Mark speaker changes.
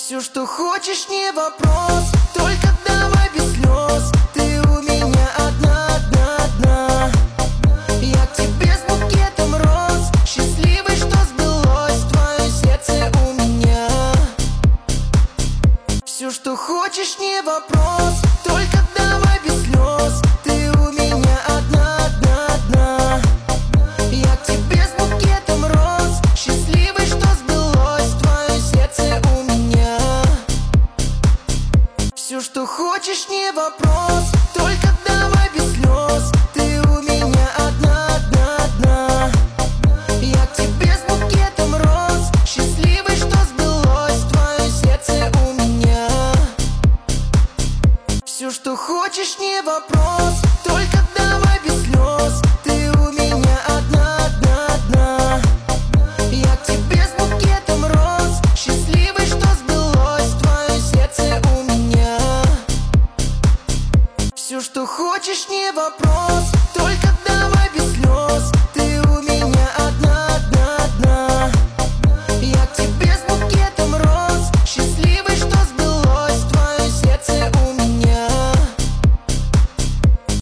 Speaker 1: Все, что хочешь, не вопрос, только давай без слез. Ты у меня одна, одна, одна. Я к тебе с букетом роз, счастливый, что сбылось твое сердце у меня. Все, что хочешь, не вопрос, только давай без слез. Ты у меня одна, одна, одна. Я к тебе с букетом роз, счастливый, что сбылось твое сердце у меня. Все, что хочешь, не вопрос, только давай без слез. Ты у меня одна, одна, одна. Я к тебе с букетом роз, счастливый, что сбылось твое сердце у меня. Все, что хочешь, не вопрос, только давай без слез. Ты у меня одна, одна, одна. Я к тебе с букетом роз, счастливый, что сбылось твое сердце у меня. Все, что хочешь, не вопрос, только давай.